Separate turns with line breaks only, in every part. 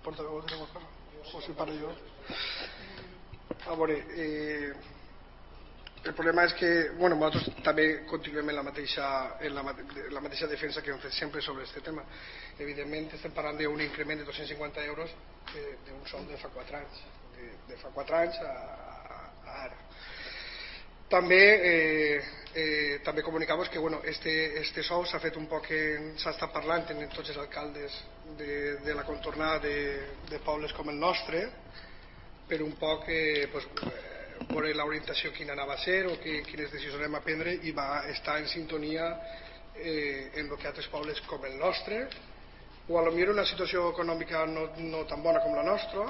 portaveu de alguna cosa? O si parlo jo? A veure, el problema és que nosaltres també continuem en la mateixa defensa que hem fet sempre sobre aquest tema. Evidentment estem parlant d'un increment de 250 euros d'un sou de fa 4 anys, de fa 4 anys a ara. També comunicamos que este sou s'ha fet un poc, s'ha estat parlant en tots els alcaldes de la contornada de pobles com el nostre, per un poc veure l'orientació quina anava a ser o quines decisions anem a prendre, i va estar en sintonia en el que altres pobles com el nostre, o a lo millor una situació econòmica no tan bona com la nostra,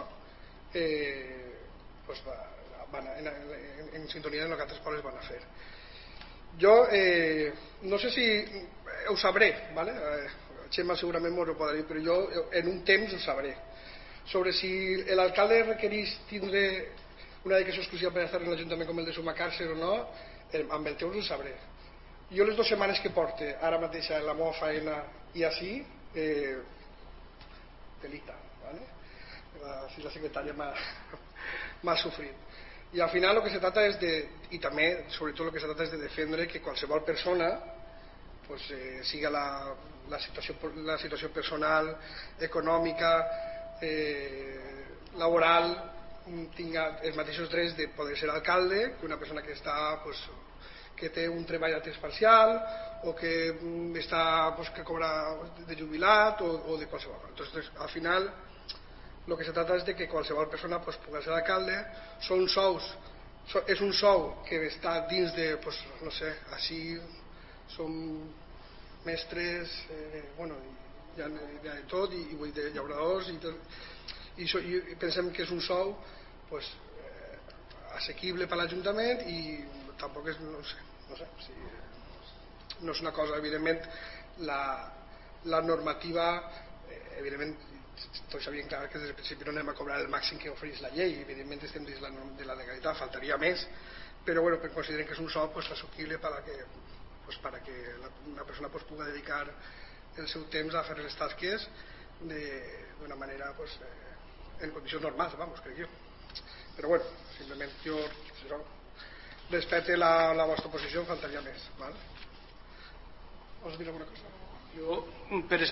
van en sintonia amb el que altres pobles van a fer. Jo no sé si ho sabré, ¿vale? Xema segurament m'ho podrà dir, però jo en un temps ho sabré. Sobre si l'alcalde requereix tindre una dedicació exclusiva per estar en l'Ajuntament com el de Sumacàrcer o no, amb el temps ho sabré. Jo les 2 setmanes que porte ara mateix en la meva feina i així, telita, ¿vale? Així la secretària m'ha sofrit. I al final el que se trata és de, i també sobretot el que se trata és de defendre que qualsevol persona, siga la situació personal, econòmica, laboral, tinga els mateixos drets de poder ser alcalde que una persona que té un treball a temps parcial o que cobra de jubilat o de qualsevol cosa. Entonces, al final el que se trata és de que qualsevol persona pugui ser alcalde. És un sou que està dins de, no sé, així som mestres, hi ha de tot, i de llauradors i tot, i pensem que és un sou assequible per l'Ajuntament, i tampoc és, no sé si no és una cosa, evidentment la normativa, evidentment tots sabien clar que des del principi no anem a cobrar el màxim que ofereix la llei, evidentment estem dins de la legalitat, faltaria més, però considerem que és un sou assequible para que una persona pugui dedicar el seu temps a fer les tasques d'una manera en condicions normals, crec jo. Però simplement jo respecte la vostra posició, faltaria més. Vols dir alguna cosa?
Jo, per